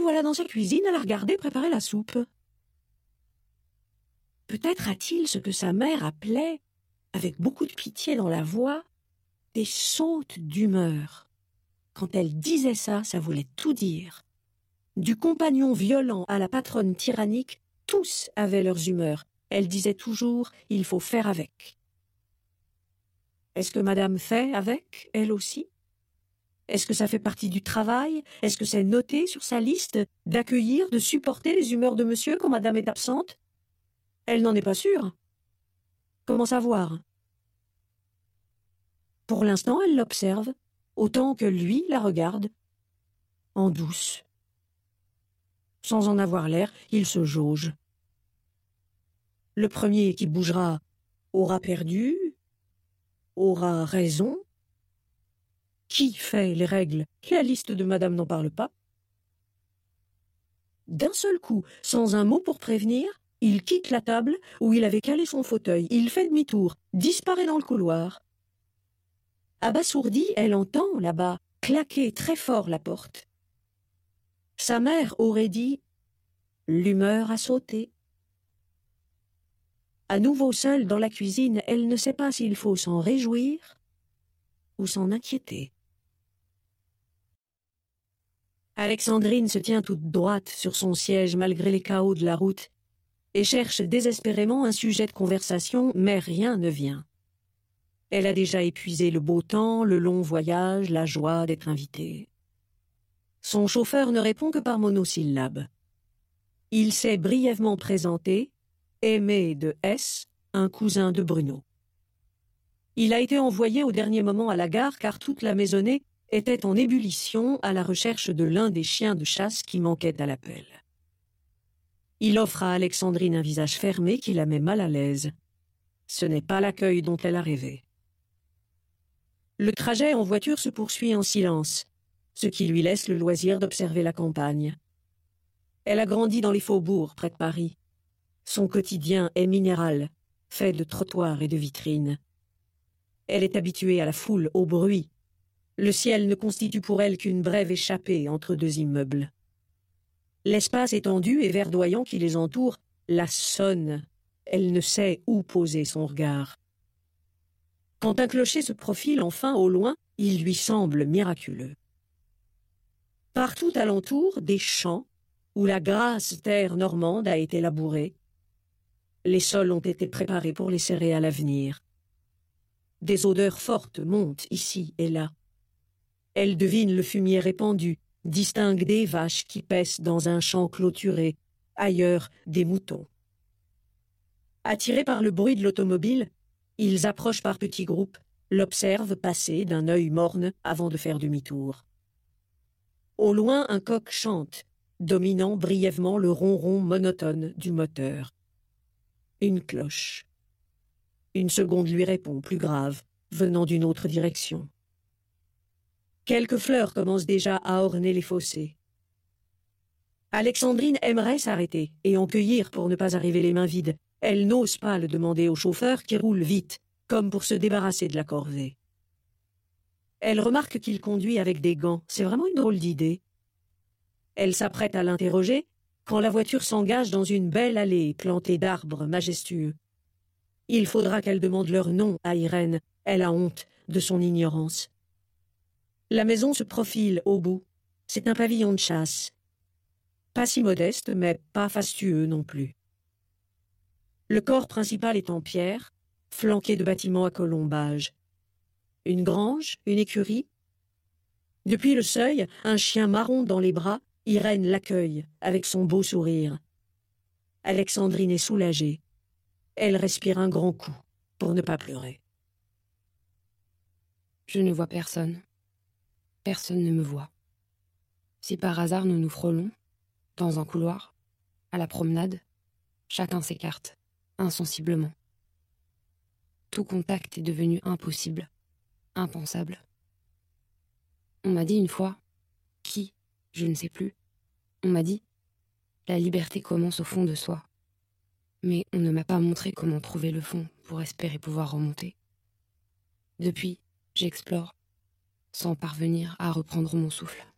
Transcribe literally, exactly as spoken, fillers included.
voilà dans sa cuisine à la regarder préparer la soupe. Peut-être a-t-il ce que sa mère appelait, avec beaucoup de pitié dans la voix, des sautes d'humeur. Quand elle disait ça, ça voulait tout dire. Du compagnon violent à la patronne tyrannique, tous avaient leurs humeurs. Elle disait toujours « il faut faire avec ». Est-ce que madame fait avec, elle aussi? Est-ce que ça fait partie du travail? Est-ce que c'est noté sur sa liste d'accueillir, de supporter les humeurs de monsieur quand madame est absente? Elle n'en est pas sûre. Comment savoir? Pour l'instant, elle l'observe, autant que lui la regarde, en douce. Sans en avoir l'air, il se jauge. Le premier qui bougera aura perdu, aura raison. Qui fait les règles? La liste de madame n'en parle pas. D'un seul coup, sans un mot pour prévenir, il quitte la table où il avait calé son fauteuil. Il fait demi-tour, disparaît dans le couloir. Abasourdie, elle entend, là-bas, claquer très fort la porte. Sa mère aurait dit « l'humeur a sauté ». À nouveau seule dans la cuisine, elle ne sait pas s'il faut s'en réjouir ou s'en inquiéter. Alexandrine se tient toute droite sur son siège malgré les chaos de la route et cherche désespérément un sujet de conversation, mais rien ne vient. Elle a déjà épuisé le beau temps, le long voyage, la joie d'être invitée. Son chauffeur ne répond que par monosyllabes. Il s'est brièvement présenté, Aimé de S, un cousin de Bruno. Il a été envoyé au dernier moment à la gare car toute la maisonnée était en ébullition à la recherche de l'un des chiens de chasse qui manquait à l'appel. Il offre à Alexandrine un visage fermé qui la met mal à l'aise. Ce n'est pas l'accueil dont elle a rêvé. Le trajet en voiture se poursuit en silence, ce qui lui laisse le loisir d'observer la campagne. Elle a grandi dans les faubourgs près de Paris. Son quotidien est minéral, fait de trottoirs et de vitrines. Elle est habituée à la foule, au bruit. Le ciel ne constitue pour elle qu'une brève échappée entre deux immeubles. L'espace étendu et verdoyant qui les entoure la sonne. Elle ne sait où poser son regard. Quand un clocher se profile enfin au loin, il lui semble miraculeux. Partout alentour, des champs, où la grasse terre normande a été labourée. Les sols ont été préparés pour les céréales à venir. Des odeurs fortes montent ici et là. Elle devine le fumier répandu, distingue des vaches qui paissent dans un champ clôturé, ailleurs des moutons. Attirés par le bruit de l'automobile, ils approchent par petits groupes, l'observent passer d'un œil morne avant de faire demi-tour. Au loin, un coq chante, dominant brièvement le ronron monotone du moteur. Une cloche. Une seconde lui répond, plus grave, venant d'une autre direction. Quelques fleurs commencent déjà à orner les fossés. Alexandrine aimerait s'arrêter et en cueillir pour ne pas arriver les mains vides. Elle n'ose pas le demander au chauffeur qui roule vite, comme pour se débarrasser de la corvée. Elle remarque qu'il conduit avec des gants. C'est vraiment une drôle d'idée. Elle s'apprête à l'interroger quand la voiture s'engage dans une belle allée plantée d'arbres majestueux. Il faudra qu'elle demande leur nom à Irène. Elle a honte de son ignorance. La maison se profile au bout. C'est un pavillon de chasse. Pas si modeste, mais pas fastueux non plus. Le corps principal est en pierre, flanqué de bâtiments à colombages. Une grange, une écurie. Depuis le seuil, un chien marron dans les bras, Irène l'accueille avec son beau sourire. Alexandrine est soulagée. Elle respire un grand coup pour ne pas pleurer. Je ne vois personne. Personne ne me voit. Si par hasard nous nous frôlons, dans un couloir, à la promenade, chacun s'écarte, insensiblement. Tout contact est devenu impossible, impensable. On m'a dit une fois, qui, je ne sais plus, on m'a dit, la liberté commence au fond de soi. Mais on ne m'a pas montré comment trouver le fond pour espérer pouvoir remonter. Depuis, j'explore, sans parvenir à reprendre mon souffle.